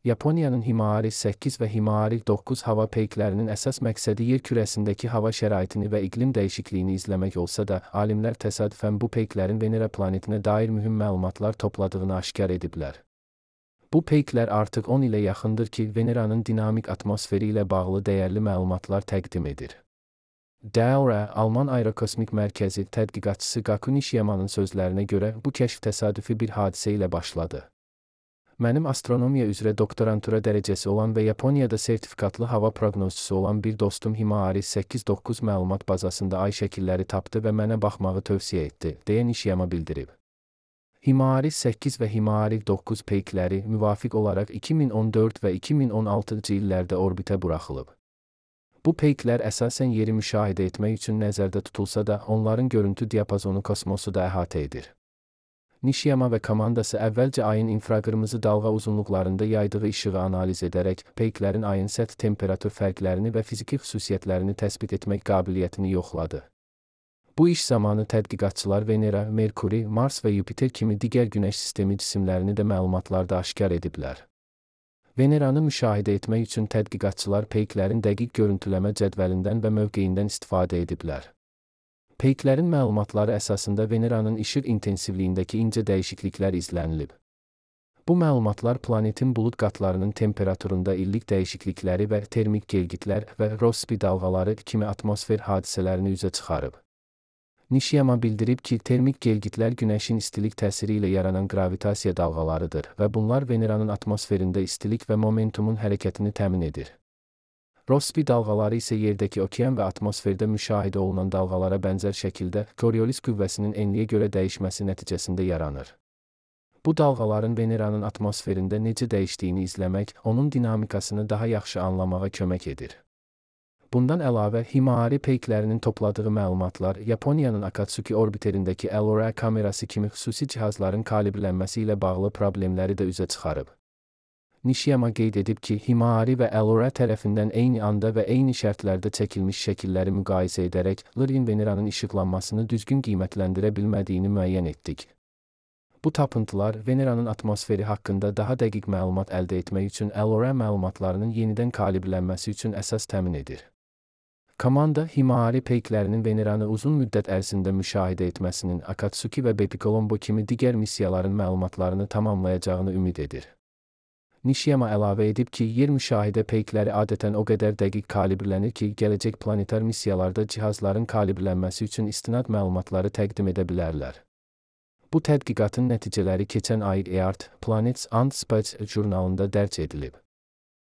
Yaponiyanın Himari 8 və Himari 9 hava peyklərinin əsas məqsədi yer kürəsindəki hava şəraitini və iqlim dəyişikliyini izləmək olsa da, alimlər təsadüfən bu peyklərin Venera planetinə dair mühüm məlumatlar topladığını aşkar ediblər. Bu peyklər artıq 10 ilə yaxındır ki, Veneranın dinamik atmosferi ilə bağlı dəyərli məlumatlar təqdim edir. DAORA, Alman Aerokosmik Mərkəzi tədqiqatçısı Gaku Nishiyamanın sözlərinə görə, bu kəşf təsadüfi bir hadisə ilə başladı. Mənim astronomiya üzrə doktorantura dərəcəsi olan və Yaponiyada sertifikatlı hava proqnozçusu olan bir dostum Himari 8-9 məlumat bazasında ay şəkilləri tapdı və mənə baxmağı tövsiyə etdi, deyə Nishiyama bildirib. Himari 8 və Himari 9 peykləri müvafiq olaraq 2014 və 2016-cı illərdə orbitə buraxılıb. Bu peyklər əsasən yeri müşahidə etmək üçün nəzərdə tutulsa da, onların görüntü diapazonu kosmosu da əhatə edir. Nishiyama və komandası əvvəlcə ayın infraqırmızı dalğa uzunluqlarında yaydığı işığı analiz edərək, peyklərin ayın səth temperatur fərqlərini və fiziki xüsusiyyətlərini təsbit etmək qabiliyyətini yoxladı. Bu iş zamanı tədqiqatçılar Venera, Merkuri, Mars və Yupiter kimi digər Günəş sistemi cisimlərini də məlumatlarda aşkar ediblər. Veneranı müşahidə etmək üçün tədqiqatçılar peyklərin dəqiq görüntüləmə cədvəlindən və mövqeyindən istifadə ediblər. Peyklərin məlumatları əsasında Veneranın işıq intensivliyindəki incə dəyişikliklər izlənilib. Bu məlumatlar planetin bulud qatlarının temperaturunda illik dəyişiklikləri və termik gelgitlər və Rossby dalğaları kimi atmosfer hadisələrini üzə çıxarıb. Nishiyama bildirib ki, termik gelgitlər Günəşin istilik təsiri ilə yaranan gravitasiya dalğalarıdır və bunlar Veneranın atmosferində istilik və momentumun hərəkətini təmin edir. Rossby dalğaları isə yerdəki okean və atmosferdə müşahidə olunan dalğalara bənzər şəkildə Coriolis qüvvəsinin enliyə görə dəyişməsi nəticəsində yaranır. Bu dalğaların Veneranın atmosferində necə dəyişdiyini izləmək, onun dinamikasını daha yaxşı anlamağa kömək edir. Bundan əlavə, Himari peyklərinin topladığı məlumatlar Yaponiyanın Akatsuki orbiterindəki LORA kamerası kimi xüsusi cihazların kalibrlənməsi ilə bağlı problemləri də üzə çıxarıb. Nishiyama qeyd edib ki, Himari və LORA tərəfindən eyni anda və eyni şərtlərdə çəkilmiş şəkilləri müqayisə edərək, LORA-ın Veneranın işıqlanmasını düzgün qiymətləndirə bilmədiyini müəyyən etdik. Bu tapıntılar Veneranın atmosferi haqqında daha dəqiq məlumat əldə etmək üçün LORA məlumatlarının yenidən kalibrlənməsi üçün əsas təmin edir. Komanda Himari peyklərinin Veneranı uzun müddət ərzində müşahidə etməsinin Akatsuki və Bepicolombo kimi digər missiyaların məlumatlarını tamamlayacağını ümid edir. Nishiyama əlavə edib ki, yer müşahidə peykləri adətən o qədər dəqiq kalibrlənir ki, gələcək planetar missiyalarda cihazların kalibrlənməsi üçün istinad məlumatları təqdim edə bilərlər. Bu tədqiqatın nəticələri keçən ay Earth, Planets and Space jurnalında dərc edilib.